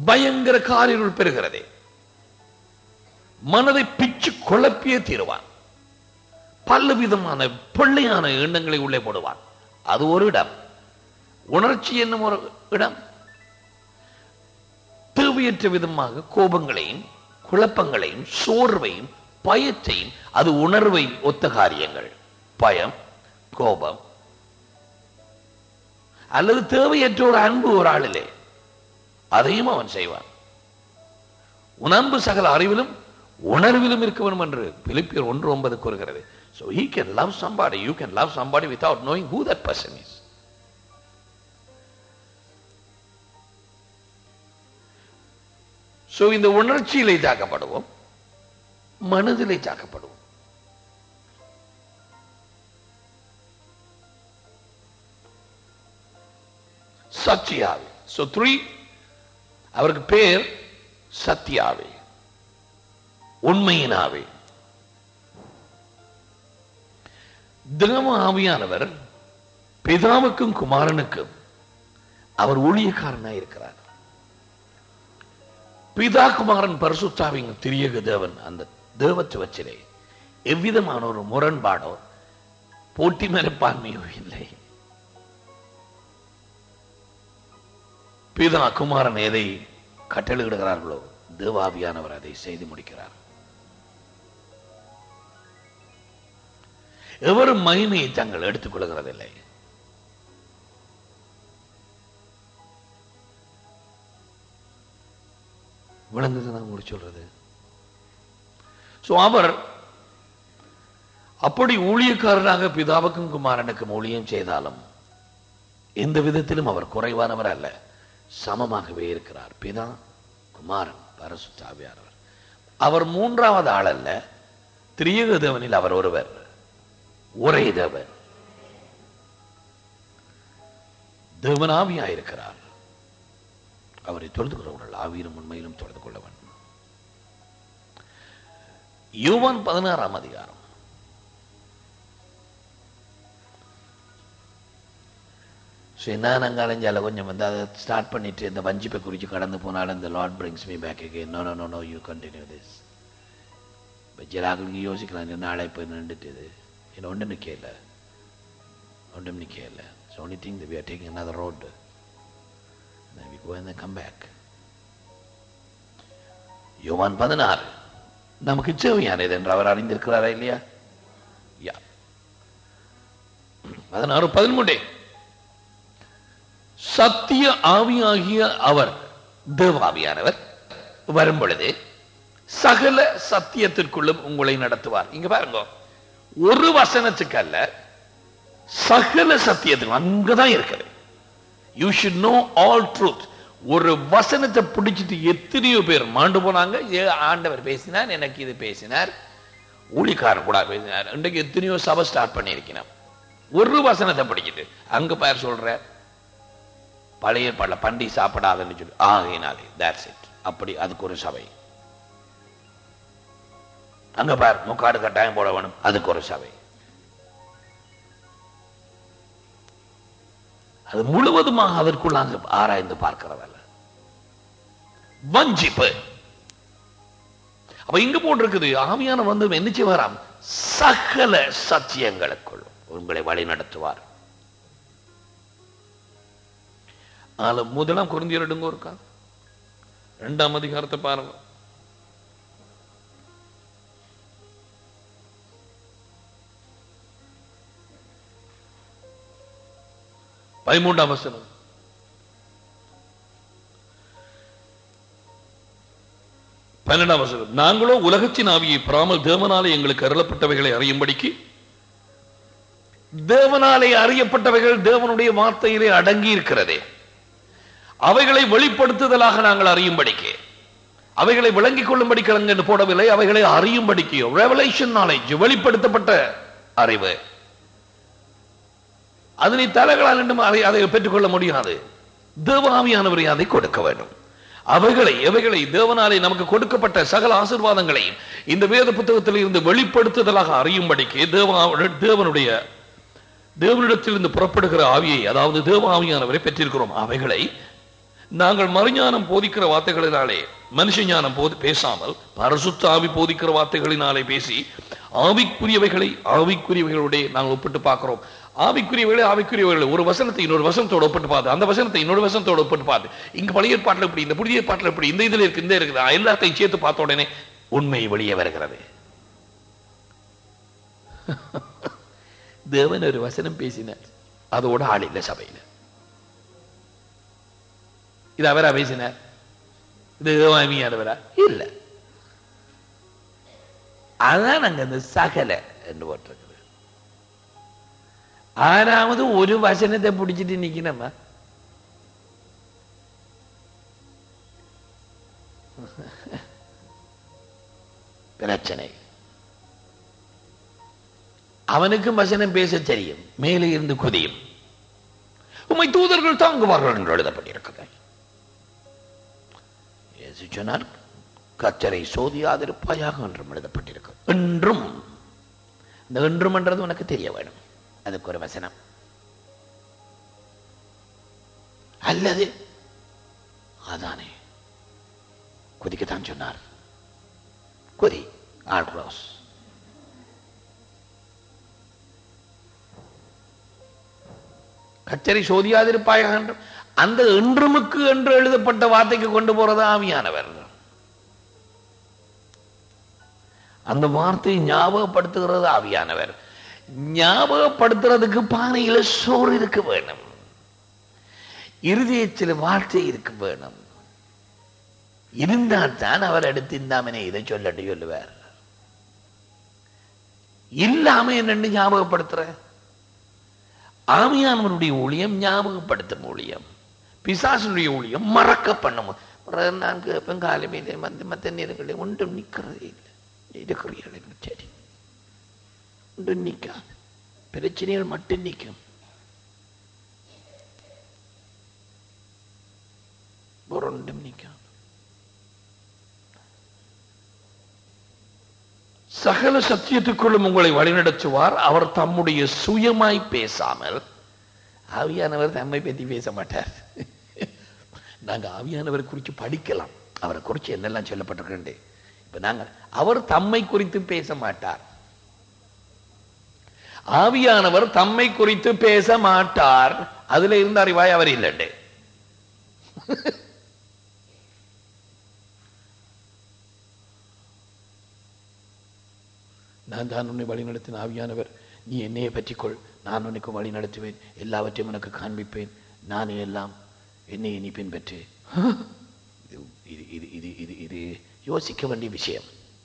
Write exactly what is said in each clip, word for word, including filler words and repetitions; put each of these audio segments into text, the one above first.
பயங்கர காரிருள் பெறுகிறதே. மனதை பிச்சு குழப்பியே தீருவான். பல விதமான பிள்ளையான எண்ணங்களை உள்ளே போடுவான். அது ஒரு இடம். உணர்ச்சி என்னும் ஒரு இடம். தேவையற்ற விதமாக கோபங்களையும் குழப்பங்களையும் சோர்வையும் பயத்தையும், அது உணர்வை ஒத்த காரியங்கள். பயம், கோபம், அல்லது தேவையற்ற ஒரு அன்பு ஒரு ஆளிலே, அதையும் அவன் செய்வான். உன் அன்பு சகல அறிவிலும் உணர்விலும் இருக்க வேண்டும் என்று பிலிப்பியர் ஒன்று ஒன்பது கூறுகிறது. So he can love somebody, you can love somebody without knowing who that person is. So இந்த உணர்ச்சியிலே தாக்கப்படுவோம், மனதிலே தாக்கப்படுவோம். சத்தியாவே. So three, அவருக்கு பேர் சத்தியாவே, உண்மையினாவே. தேவ ஆவியானவர் பிதாவுக்கும் குமாரனுக்கும் அவர் ஊழியக்காரனாய் இருக்கிறார். பிதா குமாரன் பரிசுத்தாவின் திரியக தேவன் அந்த தேவத்துவத்திலே எவ்விதமான ஒரு முரண்பாடோ போட்டி மனப்பான்மையோ இல்லை. பிதா குமாரன் எதை கட்டளையிடுகிறார்களோ தேவாவியானவர் அதை செய்து முடிக்கிறார். எவரும் மகிமையை தங்கள் எடுத்துக் கொள்கிறதில்லை. விளங்குது நான் உங்களுக்கு சொல்றது. சோ அவர் அப்படி ஊழியக்காரராக பிதாவுக்கும் குமாரனுக்கும் ஊழியம் செய்தாலும் எந்த விதத்திலும் அவர் குறைவானவர் அல்ல, சமமாகவே இருக்கிறார். பிதா குமாரன் பரிசுத்த ஆவியானவர். அவர் மூன்றாவது ஆள் அல்ல, திரியேக தேவனில் அவர் ஒருவர், ஒரே தேவன், தேவனாவியாயிருக்கிறார். அவரை தொழுது கொள்ளவர்கள் ஆவியிலும் உண்மையிலும் தொழுது கொள்ள வேண்டும். யோவான் பதினாறாம் அதிகாரம் நான் அங்காலஞ்சால கொஞ்சம் வந்து அதை ஸ்டார்ட் பண்ணிட்டு இந்த வஞ்சிப்பை குறித்து கடந்து போனாலும் இந்த lord brings me back again. No no no no you continue this. ஜெராக்களுக்கு யோசிக்கலாம், நாளை போய் நின்றுட்டு இது என்ன ஒன்றும் நிற்க இல்லை, ஒன்றும் நிற்க இல்லை. So only thing we are taking another road. Then we go and then come back. யோவான் பதினாறு நமக்கு தேவையானது என்று அவர் அறிந்திருக்கிறாரா இல்லையா? யா பதினாறு பதிமூன்று. சத்திய ஆவியாகிய அவர் தேவாவியானவர் வரும் பொழுது சகல சத்தியத்திற்குள்ளும் உங்களை நடத்துவார். இங்க பாருங்க, ஒரு வசனத்துக்கு அல்ல, சகல சத்தியத்துக்கு அங்கதான் இருக்குது. You should know all truth. ஒரு வசனத்தை பிடிச்சிட்டு எத்தனையோ பேர் மாண்டு போனாங்க. ஆண்டவர் பேசினார், எனக்கு இது பேசினார், ஊழிக்காரன் கூட பேசினார். இன்றைக்கு எத்தனையோ சபை ஸ்டார்ட் பண்ணியிருக்கிறோம். ஒரு வசனத்தை பிடிச்சிட்டு அங்க பேர் சொல்ற பழைய பல பண்டி சாப்பிடாதுன்னு சொல்லி ஆகினாலே that's it. அப்படி அதுக்கு ஒரு சபை. அங்க பார் முக்காடு கட்டாயம் போட வேணும், அதுக்கு ஒரு சபை. அது முழுவதுமாக அதற்குள்ளாங்க ஆராய்ந்து பார்க்கிறதல்ல, வஞ்சிப்பு. அப்ப இங்க போட்டிருக்குது, ஆவியான வந்து என்ன செய்வாராம்? சகல சத்தியங்களுக்குள் உங்களை வழி நடத்துவார். முதலாம் கொரிந்தியர் எடுங்க இருக்கா, இரண்டாம் அதிகாரத்தை பாருங்க. பதிமூன்றாம் வசனம். பன்னெண்டாம் வசனம். நாங்களோ உலகத்தின் ஆவியை பெறாமல் தேவனாலே எங்களுக்கு அருளப்பட்டவைகளை அறியும்படிக்கு, தேவனாலே அறியப்பட்டவைகள் தேவனுடைய வார்த்தையிலே அடங்கி இருக்கிறதே, அவைகளை வெளிப்படுத்துதலாக நாங்கள் அறியும்படிக்கு, அவைகளை விளங்கிக் கொள்ளும்படி கிழங்கு என்று போடவில்லை, அவைகளை அறியும்படிக்கு, ரெவலேஷன் நாலேஜ், வெளிப்படுத்தப்பட்ட அறிவு. அதனை தலைகளால் என்றும் அதை பெற்றுக்கொள்ள முடியாது. தேவாவியானவரை அதை கொடுக்க வேண்டும். அவைகளை எவைகளை தேவனாலே நமக்கு கொடுக்கப்பட்ட சகல ஆசீர்வாதங்களையும் இந்த வேத புத்தகத்தில் இருந்து வெளிப்படுத்துதலாக அறியும்படிக்கு தேவனுடைய தேவனிடத்தில் இருந்து புறப்படுகிற ஆவியை, அதாவது தேவ ஆவியானவரை பெற்றிருக்கிறோம். அவைகளை நாங்கள் மறுஞானம் போதிக்கிற வார்த்தைகளினாலே மனுஷ ஞானம் போது பேசாமல் பரிசுத்த ஆவி போதிக்கிற வார்த்தைகளினாலே பேசி ஆவிக்குரியவைகளை ஆவிக்குரியவைகளுடைய நாங்கள் ஒப்பிட்டு பார்க்கிறோம். ஆவிக்குரியவைகளை ஆவிக்குரியவைகளை ஒரு வசனத்தை இன்னொரு வசனத்தோடு ஒப்பிட்டு பார்த்து, அந்த வசனத்தை இன்னொரு வசனத்தோடு ஒப்பிட்டு பார்த்து, இங்க பழைய ஏற்பாட்டில் எப்படி, இந்த புதிய ஏற்பாட்டில் எப்படி, இந்த இதுல இருக்கு, இந்த இருக்குது, எல்லாத்தையும் சேர்த்து பார்த்த உடனே உண்மை வெளியே வருகிறது. தேவன் ஒரு வசனம் பேசினார், அதோட ஆள் இல்லை சபையில். இது அவரா பேசினார்? இது தேவாமியானவரா? இல்ல. அதான் நாங்க அந்த சகல என்று போட்டிருக்கிறது. ஆறாவது ஒரு வசனத்தை பிடிச்சிட்டு நிக்கணுமா? பிரச்சனை. அவனுக்கும் வசனம் பேச தெரியும், மேலே இருந்து குதியும். உம்மை தூதர்கள் தாங்குவார்கள் என்று எழுதப்பட்டிருக்கிறது. சொன்னார், கர்த்தரை சோதியாதிருப்பாயாக என்றும் எழுதப்பட்டிருக்கு. என்றும், இந்த என்றும் என்றது உனக்கு தெரிய வேணும். அதுக்கு ஒரு வசனம். அல்லது அதானே குதிக்கத்தான் சொன்னார். குதி ஆல்க்ரோஸ். கர்த்தரை சோதியாதிருப்பாயாக என்றும் அந்த என்றுமுக்கு என்று எழுதப்பட்ட வார்த்தைக்கு கொண்டு போறது ஆவியானவர். அந்த வார்த்தையை ஞாபகப்படுத்துகிறது ஆவியானவர். ஞாபகப்படுத்துறதுக்கு பானையில சோறு இருக்க வேணும், இருதயத்தில் வார்த்தை இருக்க வேணும். இருந்தால்தான் அவர் எடுத்து இந்தாமனே இதை சொல்லட்டு சொல்லுவார். இல்லாம என்னன்னு ஞாபகப்படுத்துற? ஆவியானவருடைய ஊழியம் ஞாபகப்படுத்தும் ஊழியம், பிசாசுடைய ஊழியம் மறக்க பண்ணும். நான் கேட்பேன், காலமே வந்து மற்ற நேரங்களில் ஒன்றும் நிற்கிறதே இல்லை. இருக்கிறீர்கள் சரி, ஒன்றும் நிற்காது, பிரச்சனைகள் மட்டும் நிற்கும். ஒன்றும் நிற்காது. சகல சத்தியத்துக்குள்ளும் உங்களை வழிநடத்துவார். அவர் தம்முடைய சுயமாய் பேசாமல், ஆவியானவர் தம்மை பற்றி பேச மாட்டார். நாங்க ஆவியானவர் குறித்து படிக்கலாம், அவரை குறித்து என்னெல்லாம் சொல்லப்பட்டிருக்கே. இப்ப நாங்க அவர் தம்மை குறித்து பேச மாட்டார். ஆவியானவர் தம்மை குறித்து பேச மாட்டார். அதுல இருந்த அறிவாய் அவர் இல்லைண்டே. நான் தான் உன்னை வழி நடத்தின ஆவியானவர், நீ என்னையை பற்றிக்கொள், நான் உனக்கு வழி நடத்துவேன், எல்லாவற்றையும் உனக்கு காண்பிப்பேன், நானே எல்லாம், என்னை நீ பின்பற்று. இது இது இது இது இது யோசிக்க வேண்டிய விஷயம்.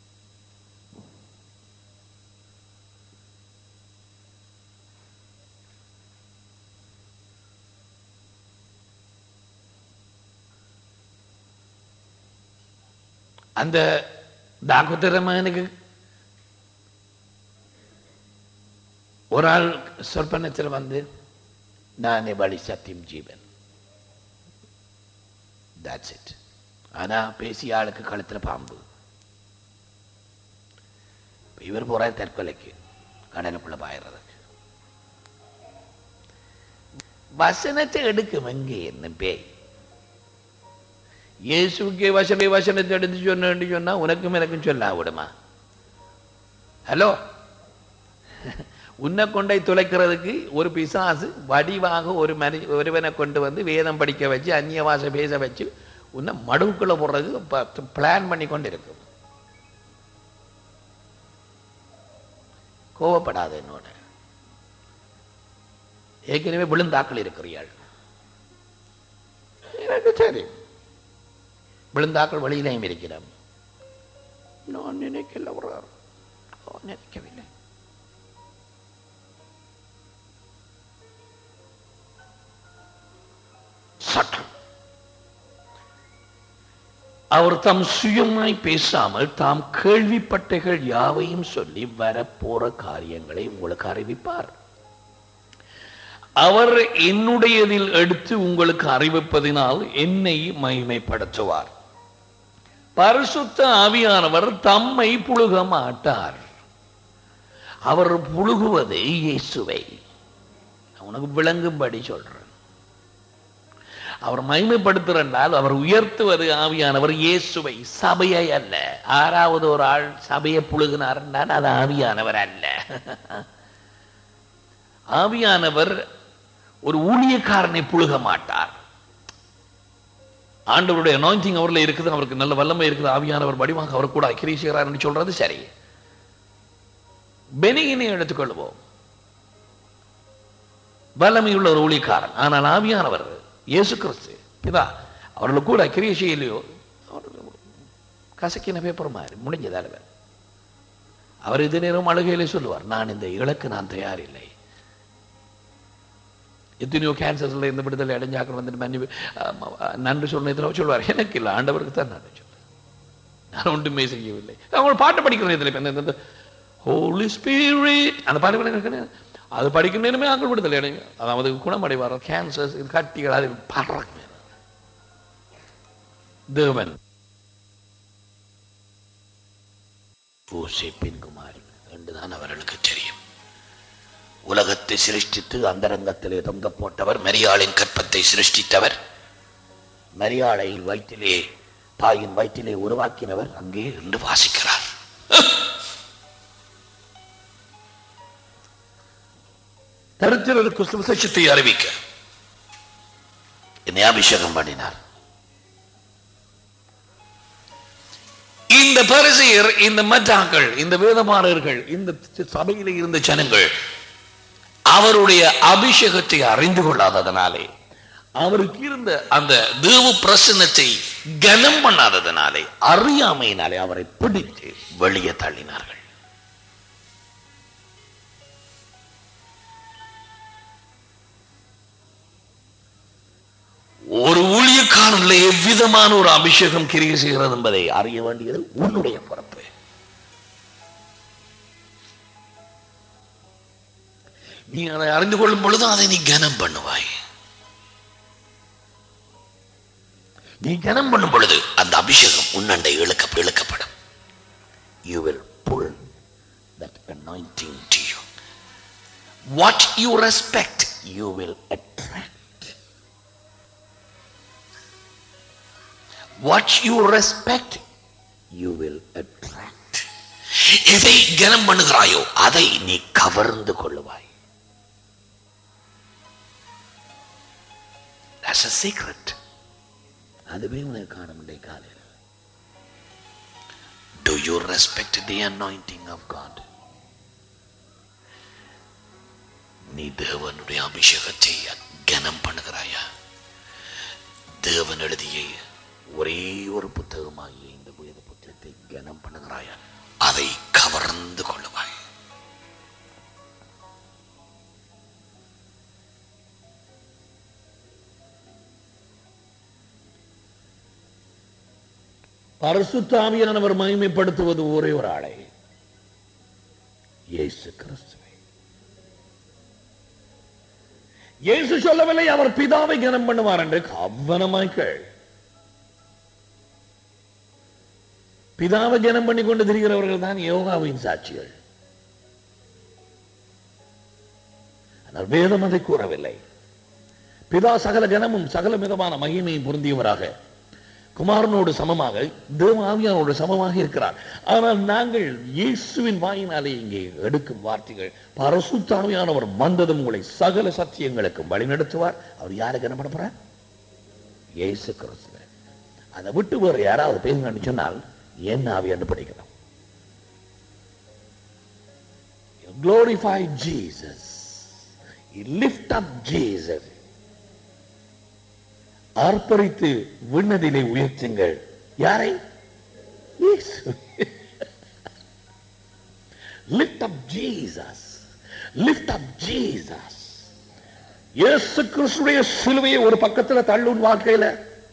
அந்த தாக்குத்திரமனுக்கு ஒரு ஆள் சொற்பனத்தில் வந்து, நானே வழி சத்தியம் ஜீவன், that's it. ஆனா பேசிய ஆளுக்கு கழுத்துல பாம்பு. இவர் போற தற்கொலைக்கு, கடலுக்குள்ள பாயறதுக்கு. வசனத்தை எடுக்கும் எங்கே என்ன பேய்? இயேசுக்கே வசனை வசனத்தை எடுத்து சொன்னு சொன்னா உனக்கும் எனக்கும் சொல்ல விடுமா? ஹலோ, உன்னை கொண்டை துளைக்கிறதுக்கு ஒரு பிசாசு வடிவாக ஒரு மனி ஒருவனை கொண்டு வந்து வேதம் படிக்க வச்சு அந்நிய பாஷை பேச வச்சு உன்னை மடுவுக்குள்ள போடுறதுக்கு பிளான் பண்ணி கொண்டு இருக்கும். கோவப்படாத என்னோட. ஏற்கனவே விழுந்தாக்கள் இருக்கிறீர்கள். எனக்கு சரி, விழுந்தாக்கள் வழியிலையும் இருக்கிறோம். நான் நினைக்கல, நினைக்கவில்லை. சட்டம். அவர் தம் சுயமாய் பேசாமல் தாம் கேள்விப்பட்டகள் யாவையும் சொல்லி வரப்போற காரியங்களை உங்களுக்கு அறிவிப்பார். அவர் என்னுடையதில் எடுத்து உங்களுக்கு அறிவிப்பதினால் என்னை மகிமைப்படுத்துவார். பரிசுத்த ஆவியானவர் தம்மை புழுக மாட்டார். அவர் புழுகுவது இயேசுவை. உனக்கு விளங்கும்படி சொல்றேன். அவர் மகிமைப்படுத்துறால் அவர் உயர்த்துவது ஆவியானவர் இயேசுவை, சபையை அல்ல. ஆறாவது ஒரு ஆள் சபையை புழுகினார் என்றால் அது ஆவியானவர் அல்ல. ஆவியானவர் ஒரு ஊழியக்காரனை புழுக மாட்டார். ஆண்டவருடைய அனாயிண்டிங் அவர்ல இருக்குது, அவருக்கு நல்ல வல்லமை இருக்குது, ஆவியானவர் வடிவாக அவர் கூட கிரியை செய்கிறார் என்று சொல்றது சரி. பெனியினை எடுத்துக்கொள்வோம், வல்லமையுள்ள ஒரு ஊழியக்காரன். ஆனால் ஆவியானவர் இயேசு கிறிஸ்து இதா அவர்களுக்கு கூட கிரியை செய்யலையோ, கசக்கின பேப்பர் மாதிரி முடிஞ்சதால அவர் இது நேரம் அழுகையிலே சொல்லுவார், நான் இந்த இலக்கு நான் தயாரில்லை. எத்தனையோ கேன்சர்ஸ்ல இந்த விடுதலை அடைஞ்சாக்கள் வந்துட்டு மன்னி நன்றி சொன்னதில் சொல்லுவார், எனக்கு இல்லை ஆண்டவருக்கு தான் நன்றி சொல்ல, நான் ஒன்றுமே செய்யவில்லை. அவங்க பாட்டு படிக்கிற இதில் ஹோலி ஸ்பிரிட் அந்த பாட்டு அது படிக்கிற நேரமே ஆக்கள் விடுதலை அடைங்க, அதாவது குணமடைவார். கேன்சர்ஸ் கட்டிகள் அது பறக்க தேவன் யோசேப்பின் குமாரி என்றுதான் அவர்களுக்கு தெரியும். உலகத்தை சிருஷ்டித்து அந்தரங்கத்திலே தொங்க போட்டவர், மரியாளின் கற்பத்தை சிருஷ்டித்தவர், மரியாளை வயிற்றிலே தாயின் வயிற்றிலே உருவாக்கினவர் அங்கே இருந்து வாசிக்கிறார். தரித்திரருக்கு சுவிசேஷத்தை அறிவிக்க என்னை அபிஷேகம் பண்ணினார். இந்த பரிசேயர், இந்த மற்றாக்கள், இந்த வேதமாரர்கள், இந்த சபையிலே இருந்த ஜனங்கள் அவருடைய அபிஷேகத்தை அறிந்து கொள்ளாததனாலே, அவருக்கு இருந்த அந்த தேவ பிரசன்னத்தை கனம் பண்ணாததனாலே, அறியாமையினாலே அவரை பிடித்து வெளியே தள்ளினார்கள். ஒரு ஊழியக்காரனில் எவ்விதமான ஒரு அபிஷேகம் கிரியை செய்கிறது என்பதை அறிய வேண்டியது உன்னுடைய பொறுப்பு. நீ அதை அறிந்து கொள்ளும் பொழுது அதை நீ கனம் பண்ணுவாய். நீ கனம் பண்ணும் பொழுது அந்த அபிஷேகம் உன்னண்டை இழுக்க இழுக்கப்படும். You will pull that anointing to you. What you respect, you will attract. What you respect, you will attract. எதை கனம் பண்ணுகிறாயோ அதை நீ கவர்ந்து கொள்ளுவாய். That's a secret. அதுவே உனக்கு காண முடிய காலையில். Do you respect the anointing of God? நீ தேவனுடைய அபிஷேகத்தை கனம் பண்ணுகிறாயா? தேவன் எழுதிய ஒரே ஒரு புத்தகமாகிய இந்த வேத புத்தகத்தை கனம் பண்ணுகிறாயா? அதை கவர்ந்து கொள்ளுவாய். பரிசுத்த ஆவியானவர் மகிமைப்படுத்துவது ஒரே ஒரு ஆளை, இயேசு கிறிஸ்துவை. இயேசு சொல்லவில்லை அவர் பிதாவை கனம் பண்ணுவார் என்று. கவனமாய் கேள். பிதாவை கனம் பண்ணி கொண்டு திரிகிறவர்கள் தான் யோகாவின் சாட்சிகள். ஆனால் வேதம் அதை கூறவில்லை. பிதா சகல கனமும் சகல விதமான மகிமையும் பொருந்தியவராக குமாரனோடு சமமாக தேவ ஆவியானோடு சமமாக இருக்கிறார். ஆனால் நாங்கள் இயேசுவின் வாயினாலே இங்கே எடுக்கும் வார்த்தைகள், பரிசுத்த ஆவியானவர் வந்ததும் உங்களை சகல சத்தியங்களுக்கு வழிநடத்துவார். அவர் யாரை கனப்பட போறார்? இயேசு கிறிஸ்து. அதை விட்டு வேறு யாராவது பேசுங்கன்னு சொன்னால் என்ன ஆவியான்னு படிக்கலாம். Glorify Jesus. Lift up Jesus. ஆர்ப்பரித்து விண்ணதிலே உயர்த்துங்கள். யாரை? இயேசு. Lift up Jesus. Lift up Jesus. இயேசு கிறிஸ்துவின் சிலுவையை ஒரு பக்கத்தில் தள்ளும் வாழ்க்கையில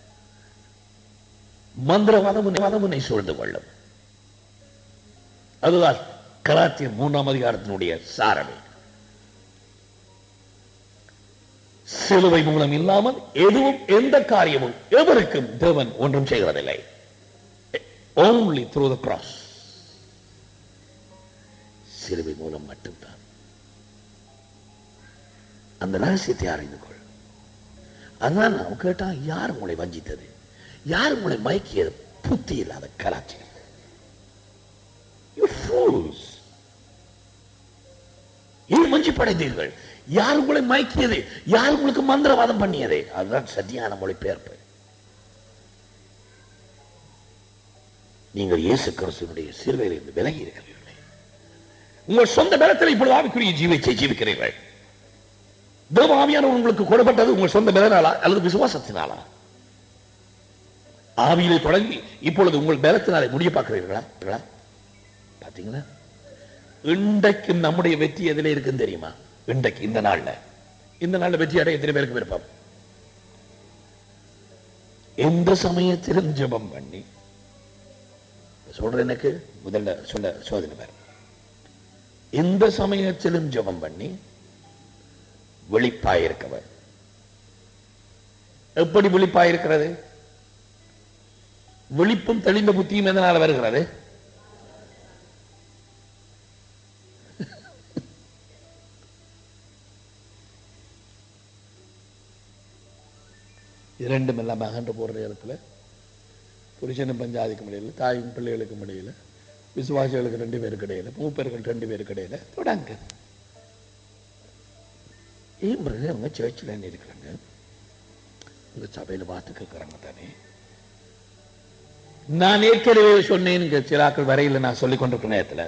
மந்திரவாதம் உன்னை சூழ்ந்து கொள்ளும். அதுதான் கலாத்தியர் மூன்றாம் அதிகாரத்தினுடைய சாரமே. சிலுவை மூலம் இல்லாமல் எதுவும் எந்த காரியமும் எவருக்கும் தேவன் ஒன்றும் செய்கிறதில்லை. Only through the cross. சிலுவை மூலம் மட்டும்தான். அந்த ரகசியத்தை அறிந்து கொள். அதான் நான் கேட்டா, யார் உங்களை வஞ்சித்தது? யார் உங்களை மயக்கியது? புத்தி இல்லாத கலாச்சாரம். ஏன் மஞ்சி படைத்தீர்கள்? யார் உங்களை மயக்கியது? யார் உங்களுக்கு மந்திரவாதம் பண்ணியது? அதுதான் சரியான மொழிபெயர்ப்பு. நீங்கள் இயேசு கிறிஸ்துவினுடைய சிலுவையில் இருந்து விலகி இருக்கிறீர்கள். உங்கள் சொந்த பலத்தில் இப்பொழுது ஆவிக்குரிய ஜீவிச்சை ஜீவிக்கிறீர்கள். தேவ ஆவியானவர் உங்களுக்கு கொடுப்பட்டது உங்கள் சொந்த பலனாலா அல்லது விசுவாசத்தினாலா? ஆவியிலே தொடங்கி இப்பொழுது உங்கள் பலத்தினாலே முடிய பார்க்கிறீர்களா? பாத்தீங்களா? இன்றைக்கு நம்முடைய வெற்றி எதிலே இருக்குன்னு தெரியுமா? இன்றைக்கு இந்த நாள்ல இந்த நாள்ல வெற்றி அடைய எத்தனை பேருக்கு விருப்பம்? எந்த சமயத்திலும் ஜெபம் பண்ணி சொல்ற எனக்கு முதல்ல சொல்ல சோதனை பாரு. எந்த சமயத்திலும் ஜெபம் பண்ணி விழிப்பாயிருக்கவர். எப்படி விழிப்பாயிருக்கிறது? விழிப்பும் தெளிந்த புத்தியும் எதனால வருகிறது? இரண்டும் எல்லாம் அகன்று போடுற இடத்துல புருஷனும் பஞ்சாதிக்கும் இடையில, தாயும் பிள்ளைகளுக்கும் இடையில, விசுவாசிகளுக்கு ரெண்டு பேருக்கு இடையில, மூப்பர்கள் ரெண்டு பேருக்கு இடையில தொடங்க. ஏன் பிறகு அவங்க சர்ச்சில் இருக்கிறாங்க, உங்க சபையில பார்த்து கேட்கிறாங்க தானே. நான் ஏற்கனவே சொன்னேன் சிலாக்கள் வரையில் நான் சொல்லிக் கொண்டிருக்கிற நேரத்தில்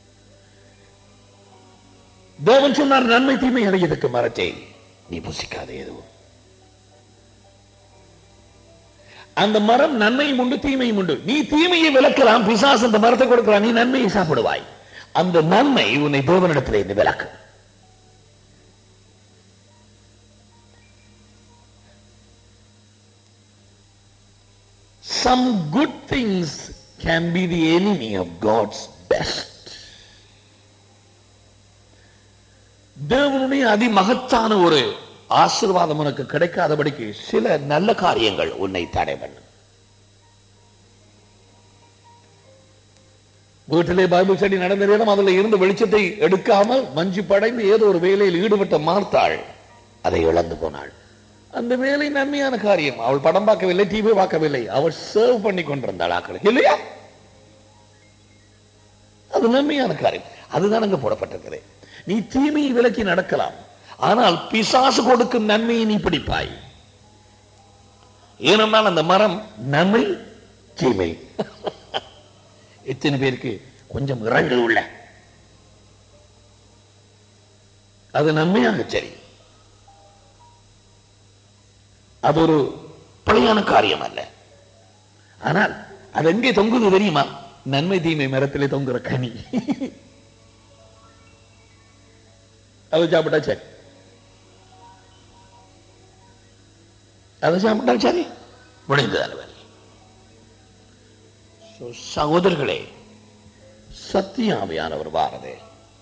தேவன் சொன்னார், நன்மை தீமை அறியதுக்கு மரத்தை நீ புசிக்காதே. எதுவும் அந்த மரம் நன்மையும் உண்டு தீமையும் உண்டு. நீ தீமையை விளக்கலாம், பிசாசு அந்த மரத்தை கொடுக்கிறான், நீ நன்மையை சாப்பிடுவாய். அந்த நன்மை உன்னை தேவனிடத்தில் இருந்து விளக்கு. Some good things can be the enemy of God's best. தேவனுடைய அதிமகத்தான ஒரு ஆசீர்வாதம் உனக்கு கிடைக்காதபடிக்கு சில நல்ல காரியங்கள் உன்னை தடை பண்ணும். வீட்டிலே பைபிள் ஸ்டடி நடந்த நேரம் அதில் இருந்து வெளிச்சத்தை எடுக்காமல் மஞ்சு படைந்து ஏதோ ஒரு வேலையில் ஈடுபட்ட மார்த்தாள் அதை இழந்து போனாள். அந்த வேலை நன்மையான காரியம். அவள் படம் பார்க்கவில்லை, டிவி பார்க்கவில்லை, அவள் சர்வ் பண்ணி கொண்டிருந்தாள் ஆக்களுக்கு, இல்லையா? அது நன்மையான காரியம். அதுதான் அங்க போடப்பட்டிருக்கிறது. நீ தீமையை விலக்கி நடக்கலாம், ஆனால் பிசாசு கொடுக்கும் நன்மையை நீ பிடிப்பாய். ஏனென்றால் அந்த மரம் நன்மை தீமை. எத்தனை பேருக்கு கொஞ்சம் இறங்கு உள்ள அது நன்மையாக சரி, அது ஒரு பழையான காரியம் அல்ல. ஆனால் அது எங்கே தொங்குது தெரியுமா? நன்மை தீமை மரத்திலே தொங்குற கனி. அது சாப்பிட்டா சரி, அதை சாப்பிட்டா சரி, முடிந்தது. சகோதரர்களே, சத்தியாவியானவர் வாரதே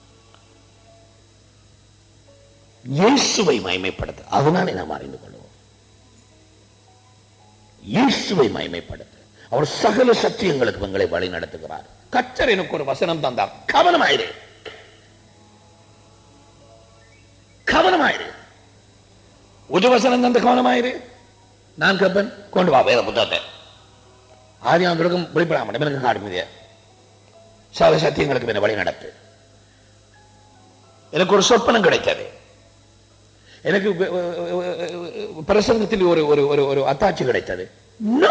இயேசுவை மகிமைப்படுத்த. அதனாலே நாம் அறிந்து கொள்வோம், இயேசுவை மகிமைப்படுத்த. அவர் சகல சத்தியங்களுக்கு எங்களை வழி நடத்துகிறார். கர்த்தர் எனக்கு ஒரு வசனம் தந்தார், கவனமாயிரு, கவனமாயிரு. ஒரு வசனம் தந்த கவனமாயிரு. நான் கேட்பேன், கொண்டு வா வேத புத்தகத்தை. ஆதியாகமம் வெளிப்படாம எனக்கு காட்டுமிதிய சகல சத்தியங்களுக்கு என்ன வழி நடத்து. எனக்கு ஒரு சொப்பனம் கிடைத்தது. எனக்கு பிரசங்கத்தில் ஒரு ஒரு ஒரு அத்தாட்சி கிடைத்தது. நோ,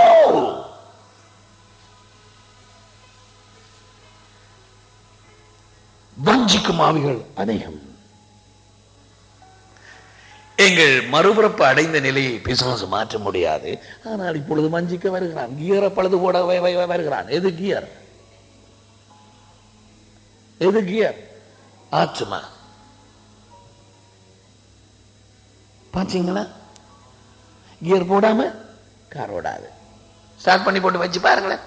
வஞ்சிக்கும் ஆவிகள் அநேகம். எங்கள் மறுபிறப்பு அடைந்த நிலையை பிசாசு மாற்ற முடியாது. ஆனால் இப்பொழுது வஞ்சிக்க வருகிறான், கியரை பழுது போட வருகிறான். எது கியர்? எது கியர்? ஆத்மா. பாத்தீங்களா? கியர் போடாம கார் ஓடாது. ஸ்டார்ட் பண்ணி போட்டு வச்சு பாருங்களேன்.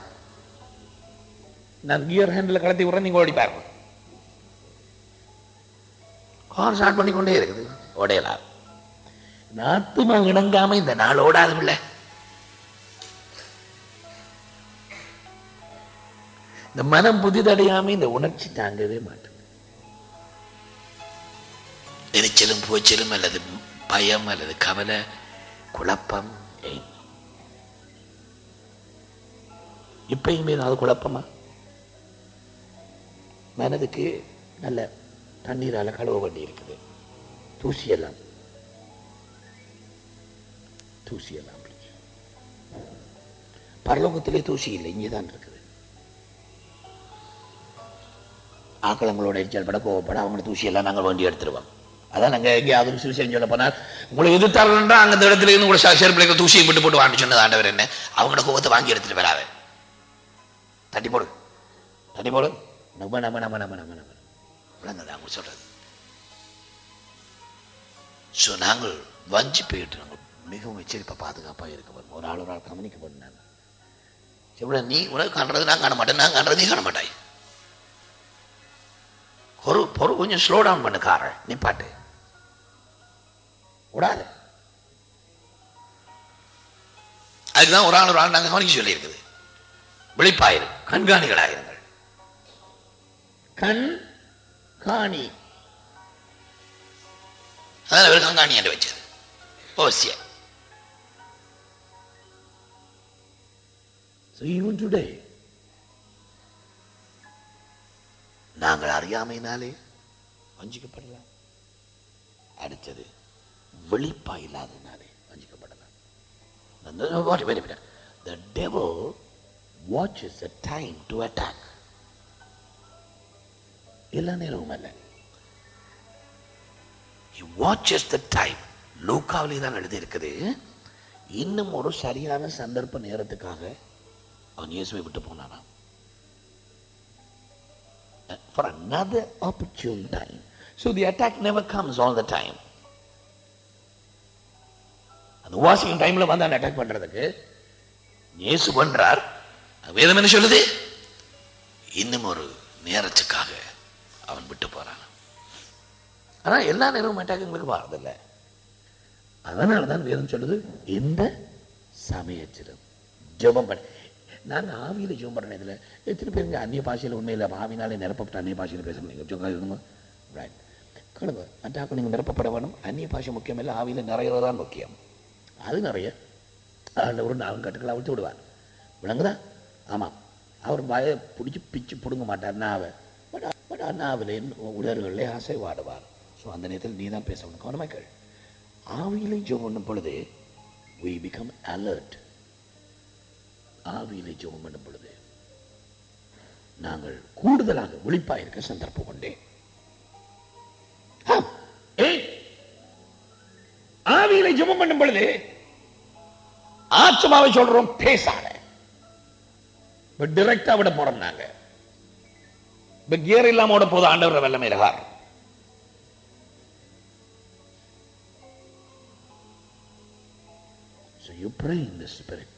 நான் கியர் ஹேண்டில் கலத்தி விடுறேன், நீங்க ஓடி பாருங்க. கார் ஸ்டார்ட் பண்ணி கொண்டே இருக்குது, ஓடையலாம். நாத்துமா இணங்காம இந்த நாள் ஓடாதுல்ல. இந்த மனம் புதிதடையாம இந்த உணர்ச்சி தாங்கவே மாட்டேன். எரிச்சலும் போச்சலும் அல்லது பயம் அல்லது கவலை குழப்பம் ஏன்? இப்பயுமே அது குழப்பமா? மனதுக்கு நல்ல தண்ணீரால கழுவ வேண்டி இருக்குது. தூசியெல்லாம் தூசியெல்லாம் பரலோகத்திலே தூசி இல்லை, இங்கேதான் இருக்குது. ஆக்களங்களோட எரிச்சல் பட கோவப்பட அவங்க தூசியெல்லாம் நாங்கள் வேண்டி எடுத்துருவோம். அதான் நாங்கள் எங்கேயாவது சுவிசேஷம் சொல்ல போனால் உங்களை எதிர்த்தார்கள்ன்றா அந்த இடத்துல இருந்து உங்களை செருப்பிள்ளைங்க தூசியை விட்டு போட்டு வாங்கி சொன்னது ஆண்டவர் என்ன, அவங்களோட கோவத்தை வாங்கி எடுத்துட்டு வராது. தட்டி போடு தட்டி போடு நம்ம நம்ம நம்ம நம்ம நம்ம நம்ம விளங்குது அவங்க சொல்றது. ஸோ நாங்கள் வஞ்சி போயிட்டு நாங்கள் மிகவும் எச்சரிப்பா பாதுகாப்பாக இருக்க வேண்டும். ஒரு ஆள் ஒரு ஆள் கவனிக்க வேண்டும். நாங்கள் எவ்வளோ நீ உனக்கு காண்றது நான் காண மாட்டேன், நான் காண்றது நீ காண மாட்டாய். ஒரு பொறு கொஞ்சம் ஸ்லோ டவுன் பண்ணு காரை, நிப்பாட்டு விடாது. அதுக்குதான் ஒரு ஆள் ஒரு ஆள் நாங்கள் கவனிக்க சொல்லி இருக்குது. விழிப்பாயிரு, கண்காணிகளாயிருங்கள். கண் காணி அதான் அவர் கண்காணி என்று வச்சது. ஓசிய So even today நாங்கள் அறியாமையினாலே வஞ்சிக்கப்படலாம். அடுத்தது வெளிப்பா இல்லாதனாலே வஞ்சிக்கப்படலாம். The devil watches the time to attack. எல்லா நேரமும் அல்ல, he watches the time. லூக்காவிலே தான் எழுதி இருக்குது. இன்னும் ஒரு சரியான சந்தர்ப்ப நேரத்துக்காக அவன் இயேசுவை விட்டு போனானா. For another opportune time. So the attack never comes all the time. அந்த வாசிங் டைம்ல வந்து அந்த அட்டாக் பண்றதுக்கு இயேசு பண்றார். வேதம் என்ன சொல்லுது? இன்னும் ஒரு நேரத்துக்காக அவன் விட்டு போறான். ஆனா எல்லா நேரமும் அட்டாக் எங்களுக்கு வரதில்லை. அதனாலதான் வேதம் சொல்லுது இந்த சமயத்திலும் ஜெபம் பண்ண. நான் ஆவியில ஜெபம் பண்றேன். இதுல எத்தனை பேருங்க அந்நிய பாஷையில் உண்மையில ஆவினாலே நிரப்பப்பட்ட அந்நிய பாஷையில் பேச முடியுங்க? கழுவ மற்றாக்கள் நீங்கள் நிரப்பப்பட வேணும். அந்நிய பாஷை முக்கியம் இல்லை, ஆவியில நிறையதான் முக்கியம். அது நிறைய அதில் ஒரு நாலு கட்டுக்களை விட்டு விடுவார். விளங்குதா? ஆமாம், அவர் வாயை பிடிச்சி பிச்சு பிடுங்க மாட்டார் நாவை. பட் பட் நாவில் உடல்களிலே ஆசை வாடுவார். ஸோ அந்த நேரத்தில் நீ தான் பேசணும். கவனமாக்கள். ஆவியிலே ஜெபம் பண்ணும் பொழுது we become alert. ஆவியிலே ஜெபம் பண்ணும் பொழுது நாங்கள் கூடுதலாக விழிப்பாக இருக்க சந்தர்ப்பம் உண்டு. ஆவியிலே ஜெபம் பண்ணும் பொழுது ஆத்மாவை சொல்றோம் பேசாத. டைரக்டா விட போறோம் நாங்க. கியர் இல்லாம விட போது ஆண்டவர் வல்லமை இருக்கார். So you pray in the spirit.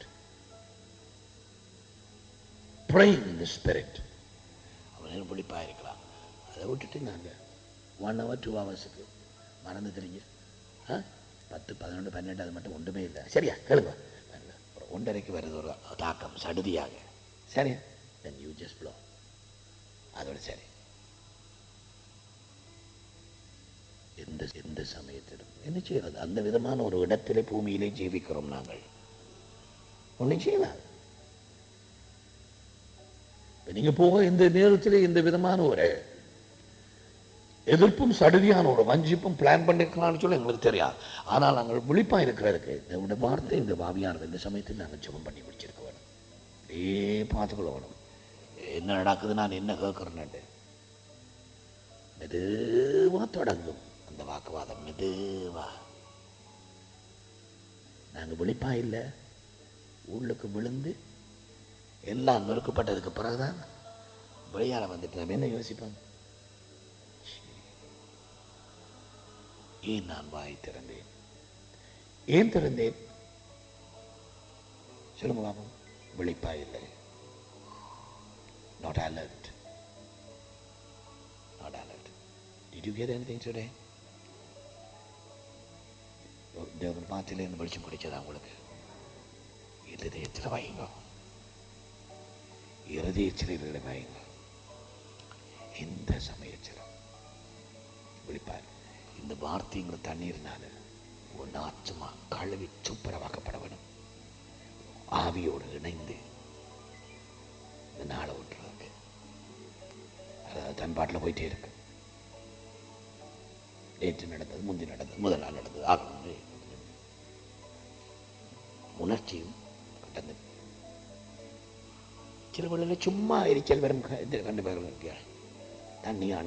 Pray in the spirit. அவன் பிடிப்பா இருக்கலாம். அதை விட்டுட்டு நாங்க ஒன் ஹவர் டூ ஹவர்ஸுக்கு மறந்து தெரிஞ்சு பத்து பதினொன்று பன்னெண்டு அது மட்டும் ஒன்றுமே இல்லை. சரியா கேளுங்க. ஒரு ஒன்றரைக்கு வருது ஒரு தாக்கம் சடுதியாக. சரியா? then you just blow. அதோட சரி. எந்த எந்த சமயத்திலும் என்ன செய்யறது? அந்த விதமான ஒரு இடத்திலே பூமியிலே ஜீவிக்கிறோம் நாங்கள். ஒன்றும் செய்யலாம். நீங்க போக இந்த நேரத்தில் இந்த விதமான ஒரு எதிர்ப்பும் சடுதியான ஒரு வஞ்சிப்பும் பிளான் பண்ணிருக்கலாம்னு சொல்லி எங்களுக்கு தெரியாது. ஆனால் நாங்கள் விழிப்பா இருக்கிறதுக்கு இந்த வார்த்தை இந்த பாவியானது இந்த சமயத்தில் நாங்கள் ஜெபம் பண்ணி முடிச்சிருக்க வேணும். ஏ பார்த்துக்கொள்ள வேணும். என்ன நடக்குது, நான் என்ன கேட்கறேன்னு. மெதுவா தொடங்கும் அந்த வாக்குவாதம். மெதுவா நாங்கள் விழிப்பா இல்லை, உள்ளுக்கு விழுந்து எல்லாம் நொறுக்கப்பட்டதுக்கு பிறகுதான் வெளியால வந்துட்டு நம்ம என்ன யோசிப்போம்? ஏன் நான் வாய் திறந்தேன்? ஏன் திறந்தேன் சொல்லுங்க பாபு. விழிப்பா இல்லை. Not alert. Not alert. Did you get anything today? தேவன் பாத்தில இருந்து வெளிச்சம் பிடிச்சதா உங்களுக்கு? இருதயத்தில் வைங்க. இருதயத்தில் வைங்க. இந்த சமயத்தில் விழிப்பார். இந்த வார்த்தைங்கிற தண்ணீர்னால உன் ஆத்மா கழுவி சுப்பரவாக்கப்பட வேண்டும். ஆவியோடு இணைந்து இந்த நாளை விட்டுறதுக்கு அதாவது தன் பாட்டில் போயிட்டே இருக்கு. நேற்று நடந்தது, முந்தி நடந்தது, முதல் நாள் நடந்தது, ஆகணும் உணர்ச்சியும் கட்டந்து சில வேளையில சும்மா எரிச்சல் வரும் கண்டு பேர் தண்ணியான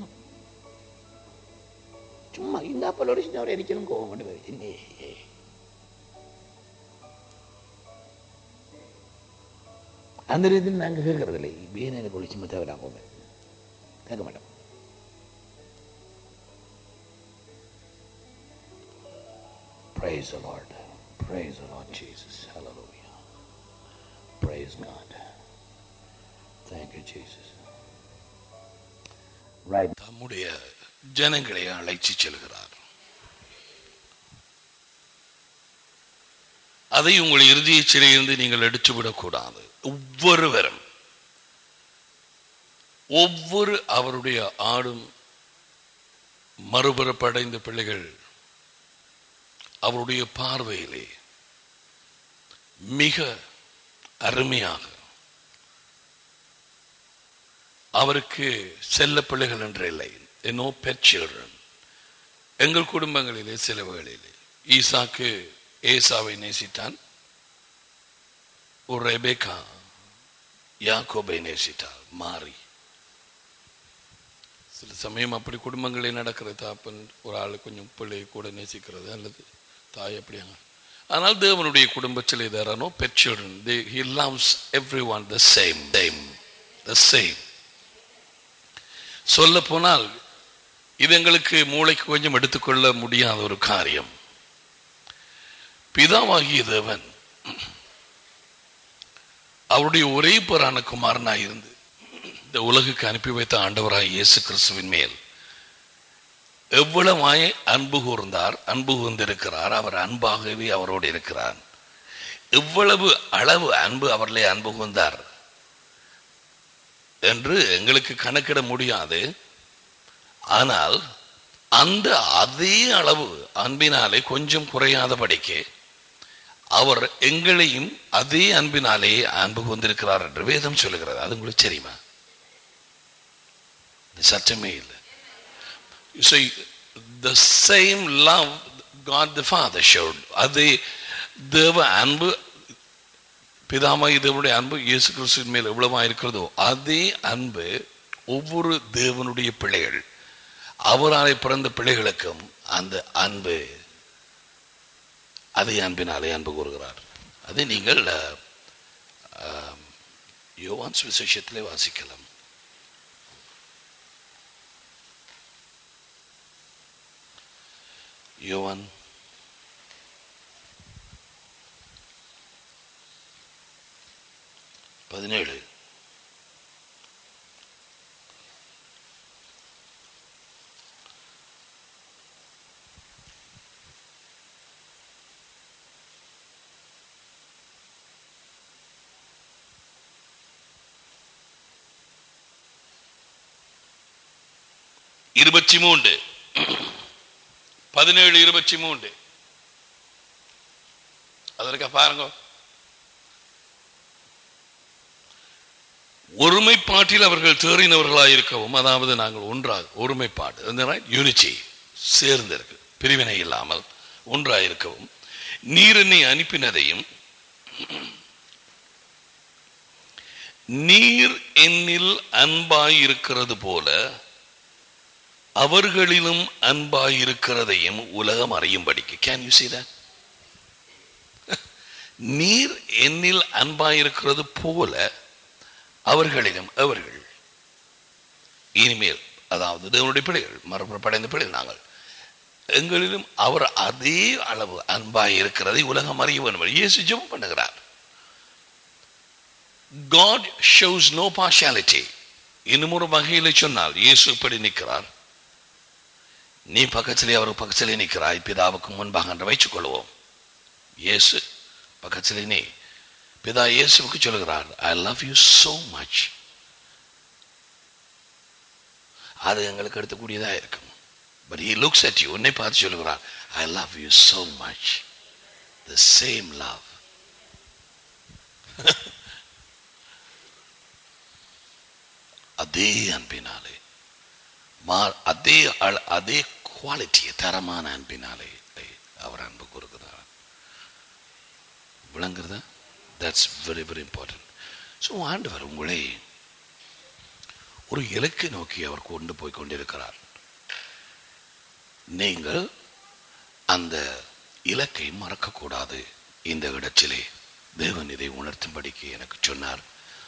சும்மா இந்த அப்பலோட சின்ன ஒரு எரிச்சலும் கோவம் கொண்டு போய் அந்த ரீதியில் நாங்கள் கேட்கறது இல்லை. வேணும் எனக்கு ஒளி சும்மா தேவை நான் போவேன் கேட்க மாட்டோம். Praise the Lord. Praise the Lord Jesus. Hallelujah. Praise God. Thank you Jesus. Right. தம்முடைய ஜனங்களை அழைச்சி செல்கிறார். அதை உங்கள் இறுதிய சிறையிலிருந்து நீங்கள் எடுத்துவிடக்கூடாது. ஒவ்வொருவரும் ஒவ்வொரு அவருடைய ஆடும் மறுபுறப்படைந்த பிள்ளைகள் அவருடைய பார்வையிலே மிக அருமையாக அவருக்கு செல்ல பிள்ளைகள் என்ற இல்லை. No pet children. எங்கள் குடும்பங்களிலே சிலவுகளிலே ஈசாக்கு ஏசாவை நேசித்தான், ஒரு ரெபேக்கா யாக்கோபை நேசித்தார். மாறி சில சமயம் அப்படி குடும்பங்களில் நடக்கிறது. தாப்பன் ஒரு ஆள் கொஞ்சம் பிள்ளையை கூட நேசிக்கிறது அல்லது தாய் அப்படியாங்க. ஆனால் தேவனுடைய குடும்பத்தில் there are no pet children. They, he loves everyone the same, same, the same. சொல்ல போனால் இது எங்களுக்கு மூளைக்கு கொஞ்சம் எடுத்துக்கொள்ள முடியாத ஒரு காரியம். பிதாவாகிய தேவன் அவருடைய ஒரே பேரான குமாரனாய் இருந்து இந்த உலகுக்கு அனுப்பி வைத்த ஆண்டவராய் இயேசு கிறிஸ்துவின் மேல் எவ்வளவாய் அன்பு கூர்ந்தார், அன்பு கூர்ந்திருக்கிறார். அவர் அன்பாகவே அவரோடு இருக்கிறார். எவ்வளவு அளவு அன்பு அவர்களே அன்பு கூர்ந்தார் என்று எங்களுக்கு கணக்கிட முடியாது. ஆனால் அந்த அதே அளவு அன்பினாலே கொஞ்சம் குறையாதபடிக்கு அவர் எங்களையும் அதே அன்பினாலே அன்பு கொண்டிருக்கிறார் என்று வேதம் சொல்லுகிறது. அது உங்களுக்கு தெரியுமா? சட்டமே இல்லை. So the same love God the Father showed, அதே தேவ அன்பு பிதாமாய் தேவனுடைய அன்பு இயேசு கிறிஸ்துவின் மேல் எவ்வளவா இருக்கிறதோ அதே அன்பு ஒவ்வொரு தேவனுடைய பிள்ளைகள் அவராலே பிறந்த பிள்ளைகளுக்கும் அந்த அன்பு அதே அன்பினாலே அன்பு கூறுகிறார். அதை நீங்கள் யோவான் சுவிசேஷத்திலே வாசிக்கலாம். யோவான் பதினேழு இருபத்தி மூன்று பதினேழு இருபத்தி மூன்று அதற்க பாருங்க. ஒருமைப்பாட்டில் அவர்கள் தேறினவர்களாயிருக்கவும், அதாவது நாங்கள் ஒன்றாக ஒருமைப்பாடு யூனிட்டி சேர்ந்திருக்கு, பிரிவினை இல்லாமல் ஒன்றாயிருக்கவும், நீர் என்னை அனுப்பினதையும் நீர் என்னில் அன்பாயிருக்கிறது போல அவர்களிலும் அன்பாயிருக்கிறதையும் உலகம் அறியும்படிக்கு. Can you see that? நீர் என்னில் அன்பாயிருக்கிறது போல அவர்களிலும், அவர்கள் இனிமேல் அதாவது தேவனுடைய பிள்ளைகள் மறுபடைந்த பிள்ளைகள் நாங்கள் எங்களிலும் அவர் அதே அளவு அன்பாய் இருக்கிறதை உலகம் அறிய வேண்டும். இயேசு ஜெபம் பண்ணுகிறார். God shows no partiality. இன்னும் ஒரு வகையில் சொன்னால் இயேசு இப்படி நிற்கிறார், நீ பக்கத்திலே அவர் பக்கத்திலே நிற்கிறாய், பிதாவுக்கு முன்பாக என்று வைத்துக் கொள்வோம். இயேசு பக்கத்திலே நீ, பிதா இயேசுவுக்கு சொல்கிறார், I love you so much. அது எங்களுக்கு எடுத்துக்கூடியதாக இருக்கும். But he looks at you. உன்னை பார்த்து சொல்லுகிறார், I love you so much. The same love. அதே அன்பினாலே, அதே அதே குவாலிட்டி, தரமான அன்பினாலே அவர் அன்பு கூறுகிறார். விளங்குறதா? That's very very important. So ஆண்டவர் உங்களை ஒரு இலக்கை நோக்கி அவர் கொண்டு போய் கொண்டிருக்கிறார். நீங்கள் அந்த இலக்கை மறக்கக்கூடாது. இந்த இடத்திலே தேவன் இதை உணர்த்தும்படிக்கு எனக்கு சொன்னார்.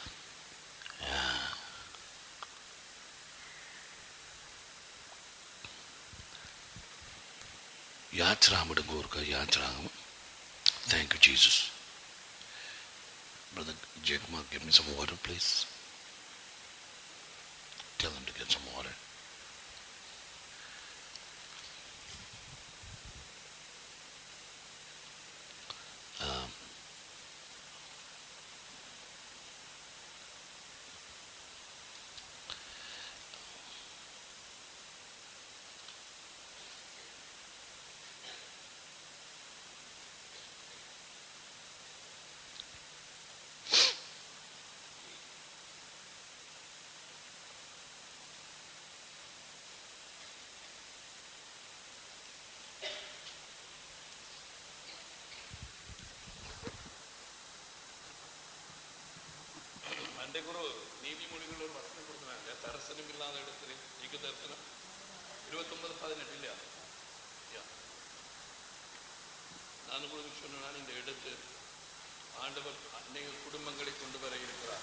யாத்ராமிடுங்க ஒருக்கா யாத்ராகம். Thank you Jesus. Brother Jacob, give me some water please. Tell him to get some water. Um, குரு நீதிமொழிகள் ஒரு வசனம் கொடுக்குறாங்க. தரிசனம் இல்லாத இடத்துல ஜீக தரிசனம் இருபத்தி ஒன்பது பதினெட்டு இல்லையா? நான் உங்களுக்கு சொன்னா இந்த இடத்து ஆண்டவர் அநேக குடும்பங்களை கொண்டு வர இருக்கிறார்.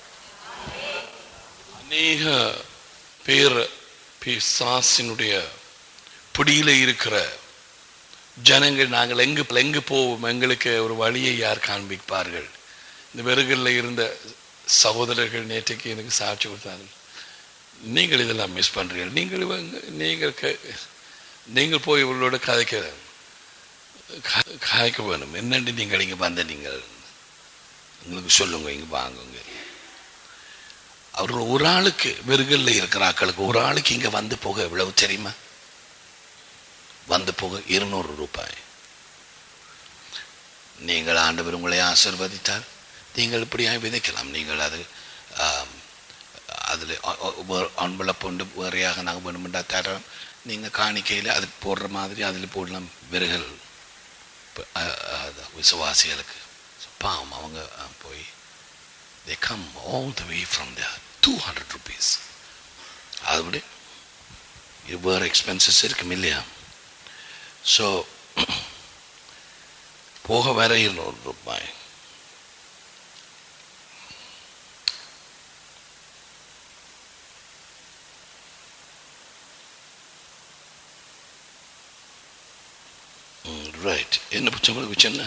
அநேக பேர் பிசாசினுடைய பிடியில இருக்கிற ஜனங்கள், நாங்கள் எங்கு எங்கு போவோம், எங்களுக்கு ஒரு வழியை யார் காண்பிப்பார்கள்? இந்த வெறுகளில் இருந்த சகோதரர்கள் நேற்றைக்கு எனக்கு சாட்சி கொடுத்தார்கள். நீங்கள் இதெல்லாம் மிஸ் பண்றீர்கள். நீங்கள் நீங்கள் நீங்கள் போய் இவர்களோட கதைக்க கதைக்க வேணும். என்னென்று நீங்கள் இங்கே வந்த நீங்கள் உங்களுக்கு சொல்லுங்க, இங்கே வாங்குங்க. அவர்கள் ஒரு ஆளுக்கு வெறுகளில் இருக்கிற ஆக்களுக்கு ஒரு ஆளுக்கு இங்கே வந்து போக எவ்வளவு தெரியுமா? வந்து போக இருநூறு ரூபாய். நீங்கள் ஆண்டவர் உங்களை ஆசீர்வதித்தார், நீங்கள் இப்படியாக விதைக்கலாம். நீங்கள் அது அதில் அன்பளப்பு உண்டு வேறையாக நாங்கள் வேணுமெண்டா தரோம். நீங்கள் காணிக்கையில் அதுக்கு போடுற மாதிரி அதில் போடலாம். விறகுகள் விசுவாசிகளுக்கு பாவம் அவங்க போய் they come all the way from there two hundred rupees. அதுபடி இது வேறு எக்ஸ்பென்சஸ் இருக்கும் இல்லையா? ஸோ போக வேற இருநூறு ரூபாய். ரைட். என்ன உங்களுக்கு சொன்ன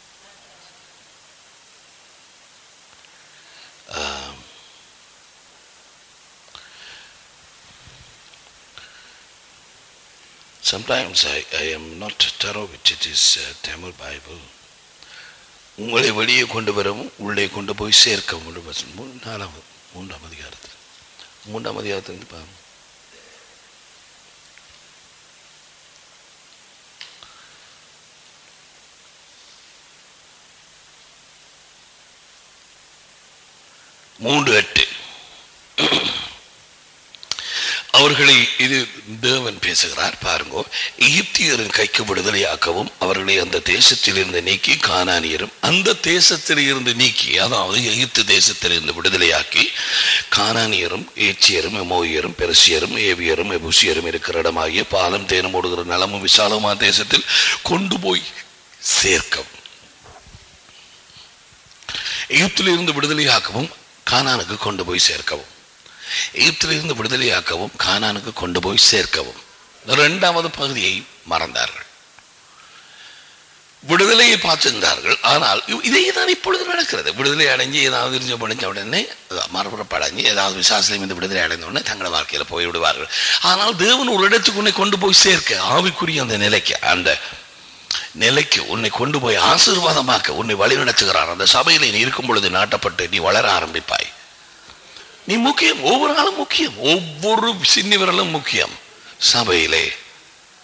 sometimes I, I am not thorough with it is uh, Tamil Bible. உங்களை வெளியே கொண்டு வரவும் உள்ளே கொண்டு போய் சேர்க்கவும். நாலாவது மூன்றாம் அதிகாரத்தில் மூன்றாம் அதிகாரத்திலிருந்து பாருங்க. மூன்று எட்டு. அவர்களை இது தேவன் பேசுகிறார் பாருங்க. எகிப்தியரின் கைக்கு விடுதலையாக்கவும் அவர்களை அந்த தேசத்தில் இருந்து நீக்கி கானானியரும் அந்த தேசத்தில் இருந்து நீக்கி, அதாவது எகிப்து தேசத்தில் இருந்து விடுதலையாக்கி கானானியரும் ஏச்சியரும் எமோயியரும் பெருசியரும் ஏவியரும் எபுசியரும் இருக்கிற இடமாகிய பாலம் தேனும் ஓடுகிற நலமும் விசாலமான தேசத்தில் கொண்டு போய் சேர்க்கவும். எகிப்திலிருந்து விடுதலையாக்கவும் கானானுக்கு கொண்டு போய் சேர்க்கவும். எகிப்திலிருந்து விடுதலையாக்கவும் கானானுக்கு கொண்டு போய் சேர்க்கவும். இரண்டாவது பகுதியை மறந்தார்கள். விடுதலையை பார்த்திருந்தார்கள். ஆனால் இதே தான் இப்பொழுது நடக்கிறது. விடுதலை அடைஞ்சு ஏதாவது இருந்த படிஞ்ச உடனே மறுபுறப்படைஞ்சு ஏதாவது விசாசலையும் இந்த விடுதலை அடைந்த உடனே தங்களை வாழ்க்கையில் போய்விடுவார்கள். ஆனால் தேவன் ஒரு இடத்துக்கு உன்னை கொண்டு போய் சேர்க்க, ஆவிக்குரிய அந்த நிலைக்கு அந்த நிலைக்கு உன்னை கொண்டு போய் ஆசீர்வாதமாக்க உன்னை வழி நடத்துகிறார். அந்த சபையில் நீ இருக்கும் பொழுது நாட்டப்பட்டு நீ வளர ஆரம்பிப்பாய். நீ முக்கியம், ஒவ்வொரு நாளும் முக்கியம், ஒவ்வொரு சின்ன விரலும் முக்கியம். சபையிலே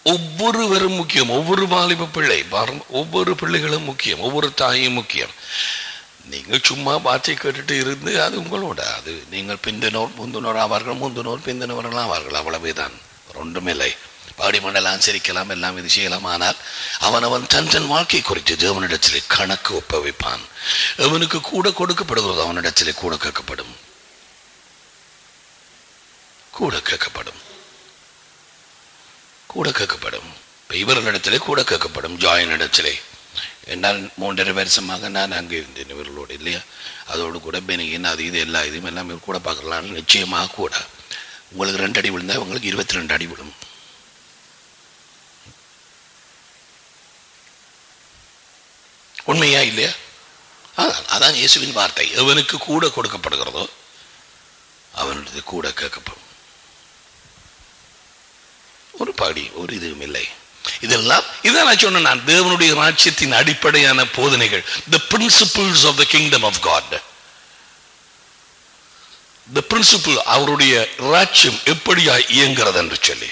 ஒவ்வொருவரும் முக்கியம். ஒவ்வொரு வாலிப பிள்ளை, ஒவ்வொரு பிள்ளைகளும் முக்கியம், ஒவ்வொரு தாயும் முக்கியம். நீங்கள் சும்மா வார்த்தை கேட்டுட்டு இருந்து அது உங்களோட, அது நீங்கள் பிந்தினோர் முந்தினோர் ஆவார்கள், முந்தினோர் பிந்தினவர்கள் ஆவார்கள், அவ்வளவுதான். ஒன்றுமில்லை. பாடி மண்டலாம், சிரிக்கலாம், எல்லாம் இது செய்யலாம். ஆனால் அவன் அவன் தன் தன் வாழ்க்கை குறித்து தேவனிடத்திலே கணக்கு ஒப்பவிப்பான். அவனுக்கு கூட கொடுக்கப்படுகிறது, அவனிடத்திலே கூட கேட்கப்படும், கூட கேட்கப்படும், கூட கேட்கப்படும். இவர்களிடத்திலே கூட கேட்கப்படும். ஜாயின் இடத்திலே என்னால் மூன்றரை வருஷமாக நான் அங்கே இருந்தேன் இவர்களோடு, இல்லையா? அதோடு கூட பெனிகின் அது இது எல்லா இதுவும் எல்லாமே கூட பார்க்கலாம். நிச்சயமாக கூட உங்களுக்கு ரெண்டு அடி விழுந்தா உங்களுக்கு இருபத்தி ரெண்டு அடி விழும். உண்மையா இல்லையா? அதான் அதான் இயேசுவின் வார்த்தை. எவனுக்கு கூட கொடுக்கப்படுகிறதோ அவனுடைய கூட கேட்கப்படும். ஒரு பாடி ஒரு இதுவும் இல்லை. இதெல்லாம் இதான் நான் சொன்னேன். நான் தேவனுடைய ராஜ்யத்தின் அடிப்படையான போதனைகள், the principles of the kingdom of God, the principle, அவருடைய ராஜ்யம் எப்படியா இயங்குகிறது என்று சொல்லி.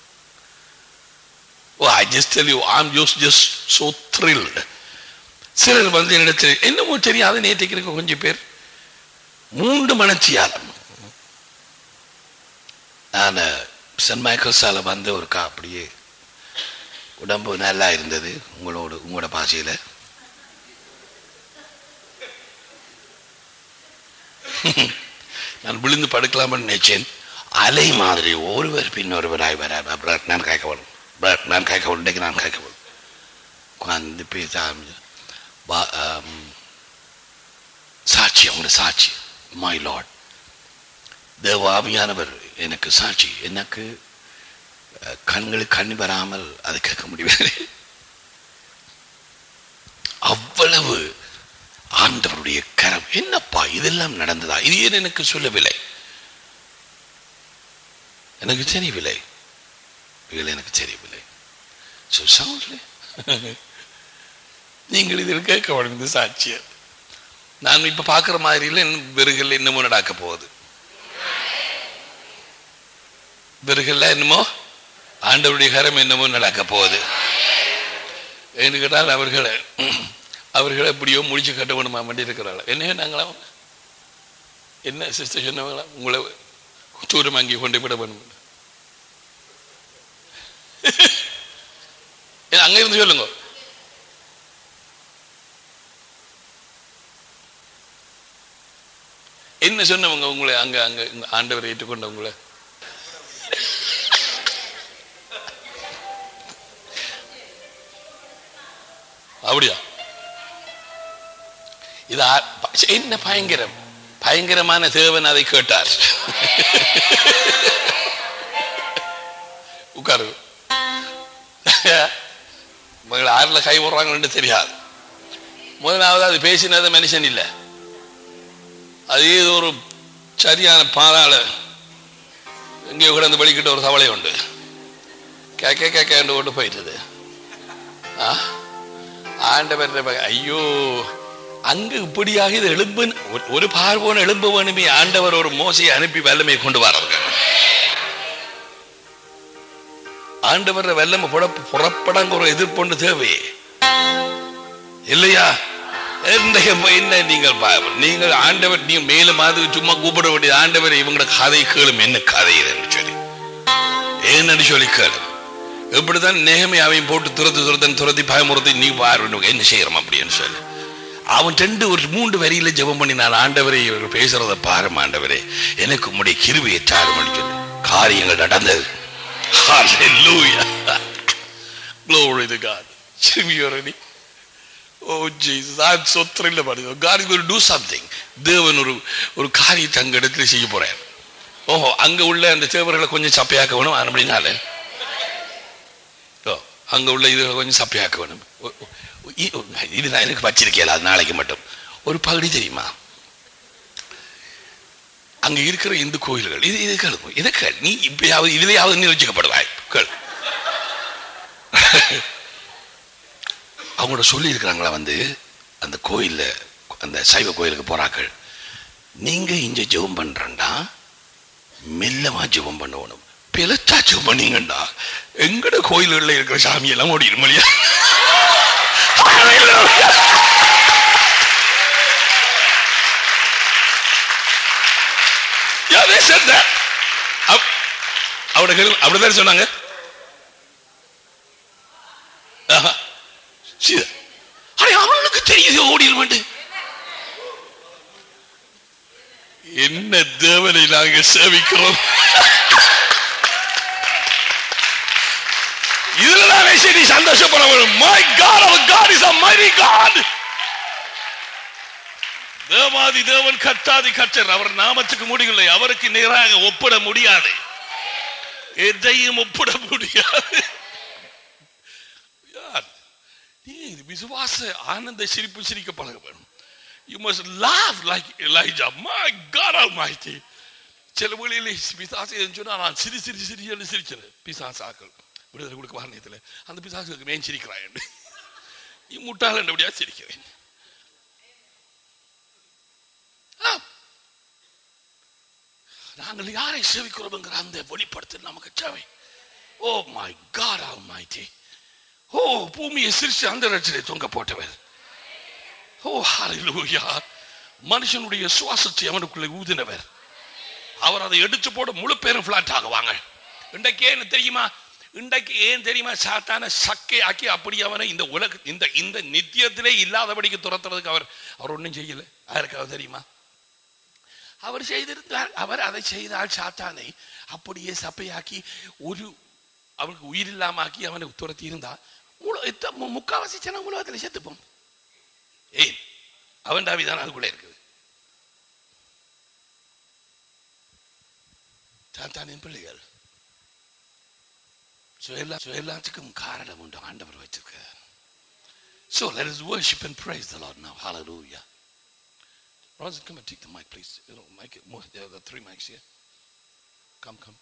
Oh, I just tell you, I'm just just so thrilled. சிலர் வந்து என்னிடத்தில் என்னமோ தெரியாது, நேற்றைக்கு இருக்க கொஞ்சம் பேர் மூன்று மணச்சியாலம் நான் சென்ட் மைக்கேல்ஸால வந்து ஒரு கா அப்படியே உடம்பு நல்லா இருந்தது. உங்களோட உங்களோட பாஷையில் நான் விழுந்து படுக்கலாம்னு நினைச்சேன். அலை மாதிரி ஒருவர் பின் ஒருவராய் வர நான் கேட்க வரும், நான் கேட்க வரும், இன்றைக்கு நான் கேட்க வரும். உட்காந்து பேச ஆரம்பிச்சு சாட்சி, அவங்களோட சாட்சி. மை லார்ட், தேவ ஆவியானவர் எனக்கு சாட்சி. எனக்கு கண்களுக்கு கண்ணி வராமல் அதை கேட்க முடியவில்லை. அவ்வளவு ஆண்டவருடைய கரம். என்னப்பா இதெல்லாம் நடந்ததா? இது ஏன் எனக்கு சொல்லவில்லை? எனக்கு தெரியவில்லை, எனக்கு தெரியவில்லை. நீங்கள் இதில் கேட்க வேண்டியது சாட்சிய. நான் இப்ப பார்க்கிற மாதிரி இல்லை, வெறுகள் என்னமோ நடக்க போகுது. வெறுகள்ல என்னமோ ஆண்டவருடைய கரம் என்னமோ நடக்க போகுது என்று கேட்டால் அவர்களை அவர்களை எப்படியோ முடிச்சு கட்ட வேணுமா வேண்டி இருக்கிறாள். என்ன நாங்களா என்ன சிஸ்டர் சொன்னவங்களா உங்களை தூரம் அங்கே கொண்டு விட வேணும். அங்க இருந்து சொல்லுங்க. என்ன சொன்னவங்க உங்களை அங்க அங்க ஆண்டவரை ஏற்றுக்கொண்டவங்களை? அப்படியா? இது என்ன பயங்கரம், பயங்கரமான தேவன் அதை கேட்டார். உட்காரு. ஆறுல கை போடுறாங்கன்னு தெரியாது. முதலாவது அது பேசினது மனுஷன் இல்லை, அது ஏதோ ஒரு சரியான பாதாள எங்கேயோ கிடந்து வெளிக்கிட்ட ஒரு தவளை உண்டு. கேக்க கேக்க ஓட்டு போயிட்டது. ஆண்டவர் ஐயோ, அங்கு இப்படியாக இது எழும்பு ஒரு பார்வோன எழும்ப வேணுமே. ஆண்டவர் ஒரு மோசையை அனுப்பி வல்லமையை கொண்டு வர்றாங்க. ஆண்டவர் வல்லமை புறப்படாங்க ஒரு எதிர்ப்பு தேவையே இல்லையா? என்ன நீங்கள் நீங்கள் ஆண்டவர் நீங்க மேலும் அது சும்மா கூப்பிட வேண்டியது, ஆண்டவர் இவங்களோட கதை கேளும். என்ன கதை என்று சொல்லி ஏன்னு சொல்லி கேளும். எப்படிதான் நேகமையாவையும் போட்டு துரத்து துரத்தன் துரத்தி பயமுறுத்தி நீ பாரு என்ன செய்யறோம் அப்படின்னு சொல்லி அவன் ரெண்டு ஒரு மூன்று வரியில ஜெபம் பண்ணி, நான் ஆண்டவரை இவர்கள் பேசுறத பாரும், ஆண்டவரே எனக்கு உம்முடைய கிருபையை தாரும் சொல்லி காரியங்கள் நடந்தது. Hallelujah. Glory to God. Chimiyarani. Oh Jesus, I'm so thrilled about it. God is going to do something. தேவன் ஒரு ஒரு காரியத்தை அங்க இடத்துல செய்ய போறார். ஓஹோ, அங்க உள்ள அந்த சேவர்களை கொஞ்சம் சப்பையாக்க வேணும். அப்படின்னால அங்க உள்ள இது கொஞ்சம் சப்பையாக்க வேணும். இது நான் எனக்கு வச்சிருக்கேன், அது நாளைக்கு மட்டும். ஒரு பகுதி தெரியுமா, அங்க இருக்கிற இந்து கோயில்கள் இது இது கேளுங்க, இதை கேள். நீ இப்பயாவது இதுலயாவது நீ வச்சுக்கப்படுவாய் கேள். அவங்களோட சொல்லி இருக்கிறாங்களா வந்து அந்த கோயில்ல, அந்த சைவ கோயிலுக்கு போறாக்கள், நீங்க இங்க ஜெபம் பண்றா மெல்லமா ஜெபம் பண்ணணும், பிழைச்சா ஜெபம் பண்ணீங்கண்டா எங்கட கோயில்களில் இருக்கிற சாமி எல்லாம் ஓடிடும் இல்லையா? அப்படிதான் சொன்னாங்க. அவனுக்கு தெரியுது ஓடிடுமாண்டு. என்ன தேவனை நாங்கள் சேவிக்கிறோம். இதுலதானே சரி சந்தோஷப்பட வேண்டும். My God, our God is a mighty God. தேவாதி தேவன் கர்த்தாதி கர்த்தர். அவர் நாமத்துக்கு முடியவில்லை. அவருக்கு நேராக ஒப்பிட முடியாது. எதையும் ஒப்பிட முடியாது. விசுவாச ஆனந்த சிரிப்பு சிரிக்க பழக வேண்டும். You must laugh like Elijah. My God Almighty. சில வேளையிலே பிசாசு சொன்னா நான் சிரி சிரி சிரி என்று சிரிச்சேன். பிசாசாக்கள் விடுதலை கொடுக்க வாரணத்தில் அந்த பிசாசுக்கு மேன் சிரிக்கிறாய் என்று முட்டாள் என்றபடியா சிரிக்கிறேன். நாங்கள் யாரை சேவிக்கிறோம் என்கிற அந்த வெளிப்படுத்தல் நமக்கு தேவை. Oh my God almighty. ஓ பூமியை சிரிச்சு அந்த ரட்சிலே தொங்க போட்டவர். ஓ ஹல்லேலூயா. மனுஷனுடைய சுவாசத்தை அவனுக்குள்ளே ஊதினவர். அவர் அதை எடுத்து போட முழு பேரும் பிளாட் ஆகுவாங்க. இன்றைக்கு ஏன் தெரியுமா? இன்றைக்கு ஏன் தெரியுமா? சாத்தான சக்கை ஆக்கி அப்படி அவனை இந்த உலக இந்த இந்த நித்தியத்திலே இல்லாதபடிக்கு துரத்துறதுக்கு அவர் அவர் ஒன்றும் செய்யல. யாருக்காக தெரியுமா? அவர் செய்திருந்தார். அவர் அதை செய்தால் சாத்தானை அப்படியே சப்பையாக்கி ஒரு அவனுக்கு உயிர் இல்லாம ஆக்கி அவனை துரத்தி இருந்தா முக்காவாசி ஜனம் உலகத்தில் செத்துப்போம். ஏன்? அவன் தாவிதான் அதுக்குள்ள இருக்குது. சாத்தானின் பிள்ளைகள் எல்லாத்துக்கும் காரணம் உண்டு ஆண்டவர் வச்சிருக்க. So let us worship and praise the Lord now. Hallelujah. Rosin, come and take the mic, please. You know, mic it more. There are the three mics here. Come, come.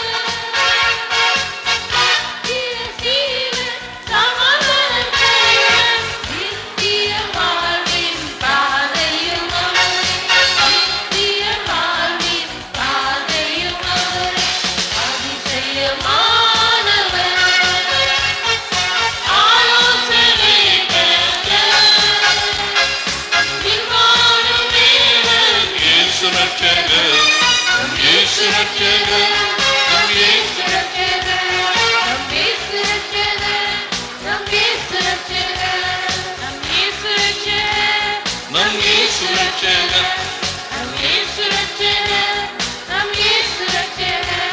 Come on, ரட்சகர் நம் இயேசு ரட்சகர், நம் இயேசு ரட்சகர்.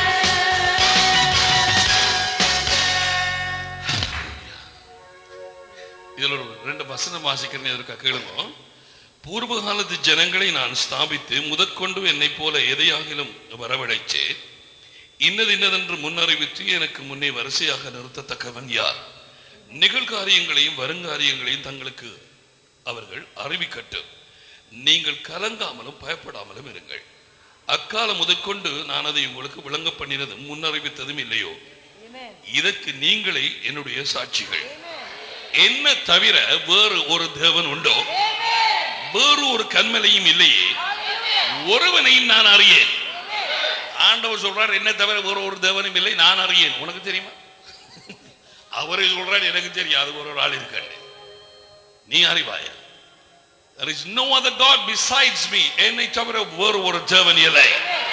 இதுல ஒரு ரெண்டு வசனம் வாசிக்கிறேன், எதற்காக கேளுங்க. பூர்வ காலத்து ஜனங்களை நான் ஸ்தாபித்து முதற்கொண்டு என்னை போல எதையாகிலும் வரவழைச்சு இன்னது இன்னதென்று முன்னறிவித்து எனக்கு முன்னே வரிசையாக நிறுத்தத்தக்கவன் யார்? நிகழ்காரியங்களையும் வருங்காரியங்களையும் தங்களுக்கு அவர்கள் அறிவிக்கட்டும். நீங்கள் கலங்காமலும் பயப்படாமலும் இருங்கள். அக்காலம் முதற்கொண்டு நான் அதை உங்களுக்கு விளங்க பண்ணினதும் முன்னறிவித்ததும் இல்லையோ? இதற்கு நீங்களே என்னுடைய சாட்சிகள். என்ன தவிர வேறு ஒரு தேவன் உண்டோ? வேறு ஒரு கண்மலையும் இல்லையே. ஒருவனையும் நான் அறியேன். ஆண்டவர் சொல்றார், என்ன தவிர வேறு ஒரு தேவனும் இல்லை, நான் அறியேன். உனக்கு தெரியுமா? அவரை சொல்றார், எனக்கு தெரியாது, ஒரு ஒரு ஆள் இருக்காரு. நீ அறிவாயா? There is no other God besides me. என்னை தவிர வேறு ஒரு தேவன் இல்லை.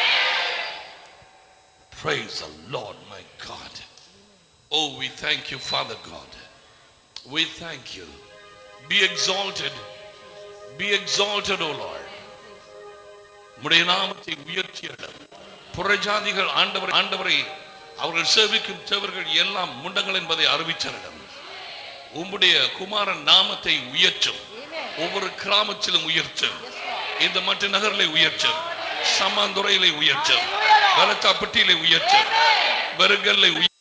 Praise the Lord, my God. Oh, we thank you, Father God. We thank you. Be exalted. Be exalted, O Lord. உம்முடைய நாமத்தை உயர்த்தியடம். புறஜாதிகள் ஆண்டவர் ஆண்டவரை அவர்கள் சேவிக்கும் தேவர்கள் எல்லாம் முண்டங்கள் என்பதை அறிவித்தரிடம். உம்முடைய குமாரன் நாமத்தை உயர்த்தும். ஒவ்வொரு கிராமத்திலும் உயர்த்தும். இந்த மற்ற நகரிலே உயர்த்தும். சம்மாந்துறையிலே உயர்த்தும். வலத்தாப்பட்டியிலே உயர்த்தும். வருகல்லை